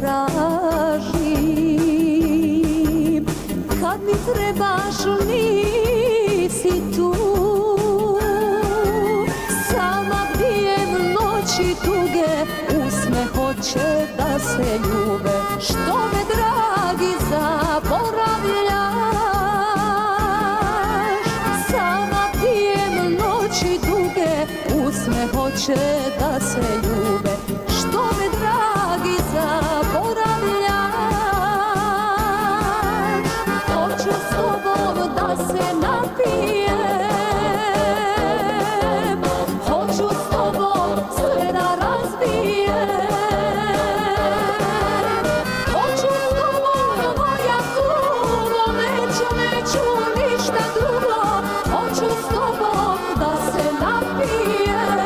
tražim. Kad mi trebaš nisi tu, sama bdijem noći tuge, usne hoće da se ljube. Što me dragi zaboravljaš, sama bdijem noći tuge, usne hoće da se ljube. Što me dragi zaboravljaš, hoću s tobom da se napijem, hoću s tobom sve da razbijem, hoću s tobom moja tugo, neću ništa drugo, hoću s tobom da se napijem,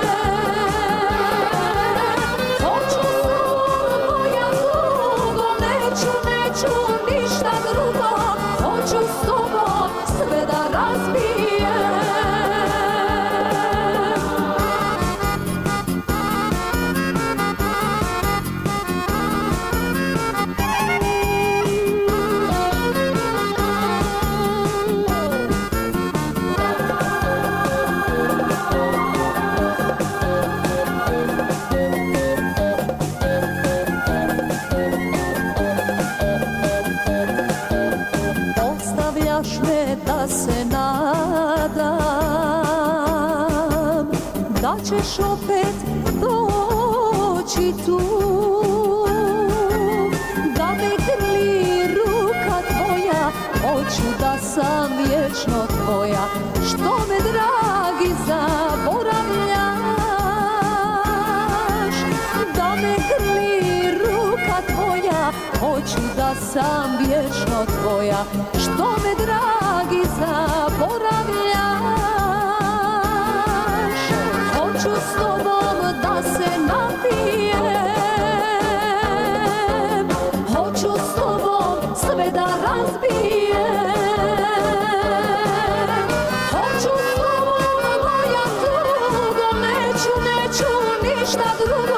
hoću s tobom moja tugo, neću ništa drugo, hoću s tobom sve da razbijem. Ostavljaš me da se nadam da ćeš opet doći tu, da me grli ruka tvoja, hoću da sam vječno tvoja. Što me dragi zaboravljaš, da me grli ruka tvoja, hoću da sam vječno tvoja. Što me dragi zaboravljaš, hoću s tobom da se napijem, hoću s tobom sve da razbijem, hoću s tobom moja tugo, neću ništa drugo,